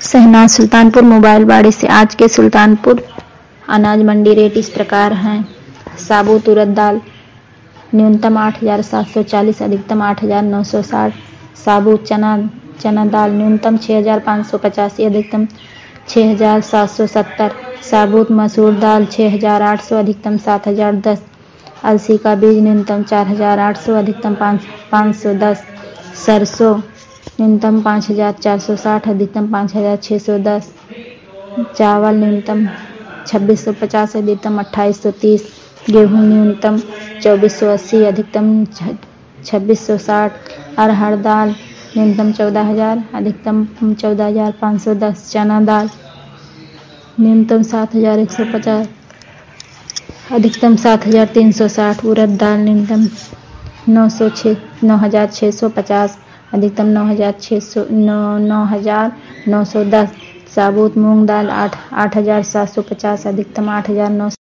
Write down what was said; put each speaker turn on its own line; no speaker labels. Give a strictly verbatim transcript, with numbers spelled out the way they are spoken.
Shehnaaz Sultanpur mobile बाड़ी से। आज के सुल्तानपुर अनाज मंडी रेट इस प्रकार हैं। साबुत उड़द दाल न्यूनतम आठ हज़ार सात सौ चालीस, अधिकतम आठ हज़ार नौ सौ साठ। साबुत चना चना दाल न्यूनतम छः हज़ार पाँच सौ पचासी, अधिकतम छः हज़ार सात सौ सत्तर। साबुत मसूर दाल छः हज़ार आठ सौ, अधिकतम सात हज़ार दस। अलसी का बीज न्यूनतम चार हज़ार आठ सौ, अधिकतम पाँच पाँच सौ दस। सरसों न्यूनतम पाँच हज़ार चार सौ साठ, अधिकतम पाँच हज़ार छः सौ दस। चावल न्यूनतम छब्बीस सौ पचास, अधिकतम अट्ठाईस सौ तीस। गेहूँ न्यूनतम चौबीस सौ अस्सी, अधिकतम छब्बीस सौ साठ। अरहर दाल न्यूनतम चौदह हज़ार, अधिकतम चौदह हज़ार पाँच सौ दस। चना दाल न्यूनतम सात हज़ार एक सौ पचास, अधिकतम सात हज़ार तीन सौ साठ। उड़द दाल न्यूनतम नौ सौ छः नौ हज़ार छः सौ पचास, अधिकतम नौ हज़ार छः सौ नौ नौ हज़ार नौ सौ दस। साबुत मूंग दाल आठ आठ हज़ार सात सौ पचास, अधिकतम आठ हज़ार नौ सौ